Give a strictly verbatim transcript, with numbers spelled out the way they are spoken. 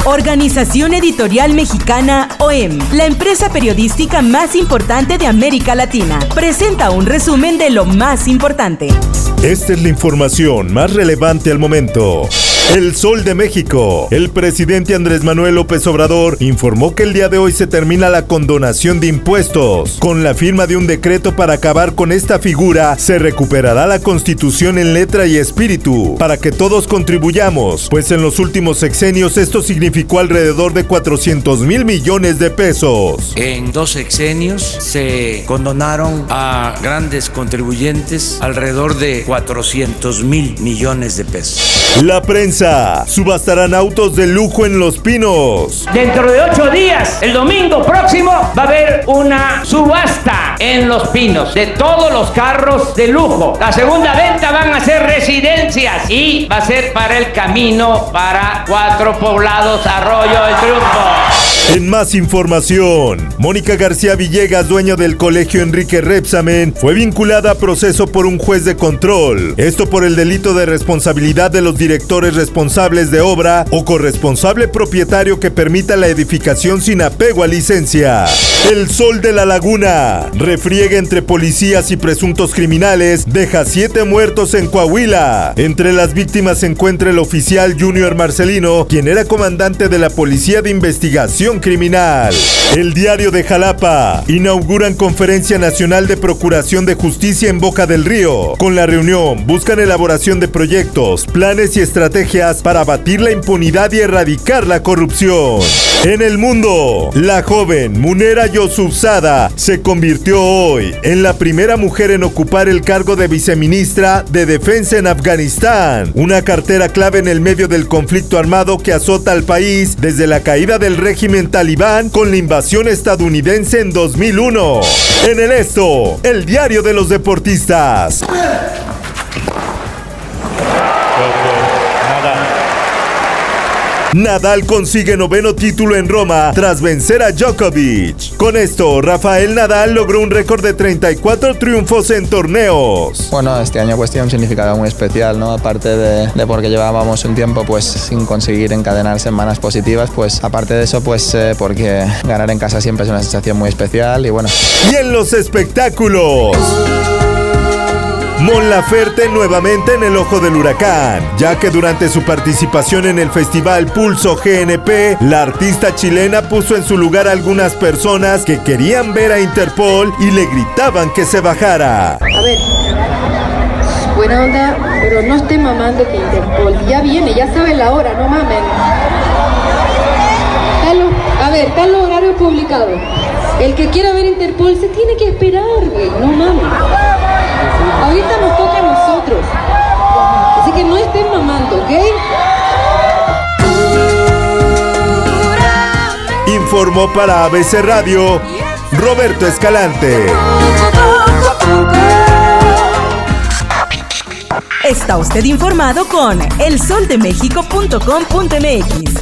Organización Editorial Mexicana O E M, la empresa periodística más importante de América Latina, presenta un resumen de lo más importante. Esta es la información más relevante al momento. El Sol de México. El presidente Andrés Manuel López Obrador informó que el día de hoy se termina la condonación de impuestos. Con la firma de un decreto para acabar con esta figura, se recuperará la Constitución en letra y espíritu, para que todos contribuyamos, pues en los últimos sexenios esto significó alrededor de cuatrocientos mil millones de pesos. En dos sexenios se condonaron a grandes contribuyentes alrededor de cuatrocientos mil millones de pesos. La prensa. Subastarán autos de lujo en Los Pinos. Dentro de ocho días, el domingo próximo, va a haber una subasta en Los Pinos de todos los carros de lujo. La segunda venta van a ser residencias y va a ser para el camino para cuatro poblados, Arroyo del Triunfo. En más información, Mónica García Villegas, dueña del colegio Enrique Rebsamen, fue vinculada a proceso por un juez de control. Esto por el delito de responsabilidad de los directores responsables de obra o corresponsable propietario que permita la edificación sin apego a licencia. El Sol de la Laguna. Refriega entre policías y presuntos criminales deja siete muertos en Coahuila. Entre las víctimas se encuentra el oficial Junior Marcelino, quien era comandante de la Policía de Investigación Criminal. El Diario de Jalapa. Inauguran Conferencia Nacional de Procuración de Justicia en Boca del Río. Con la reunión buscan elaboración de proyectos, planes y estrategias para abatir la impunidad y erradicar la corrupción. En el mundo, la joven Munera Yousafzada se convirtió hoy en la primera mujer en ocupar el cargo de viceministra de Defensa en Afganistán, una cartera clave en el medio del conflicto armado que azota al país desde la caída del régimen talibán con la invasión estadounidense en dos mil uno. En el Esto, el diario de los deportistas. Nadal consigue noveno título en Roma tras vencer a Djokovic. Con esto, Rafael Nadal logró un récord de treinta y cuatro triunfos en torneos. Bueno, este año pues tiene un significado muy especial, ¿no? Aparte de, de porque llevábamos un tiempo pues sin conseguir encadenar semanas positivas, pues aparte de eso pues eh, porque ganar en casa siempre es una sensación muy especial y bueno. Y en los espectáculos, Mon Laferte nuevamente en el ojo del huracán, ya que durante su participación en el festival Pulso G N P, la artista chilena puso en su lugar a algunas personas que querían ver a Interpol y le gritaban que se bajara. A ver, buena onda, pero no estén mamando que Interpol ya viene, ya saben la hora, no mamen. Talo, a ver, está los horarios publicados. El que quiera ver Interpol se tiene que esperar, güey, no mames. Ahorita nos toca a nosotros, así que no estén mamando, ¿ok? Informó para A B C Radio Roberto Escalante. Está usted informado con el sol de méxico punto com punto m x.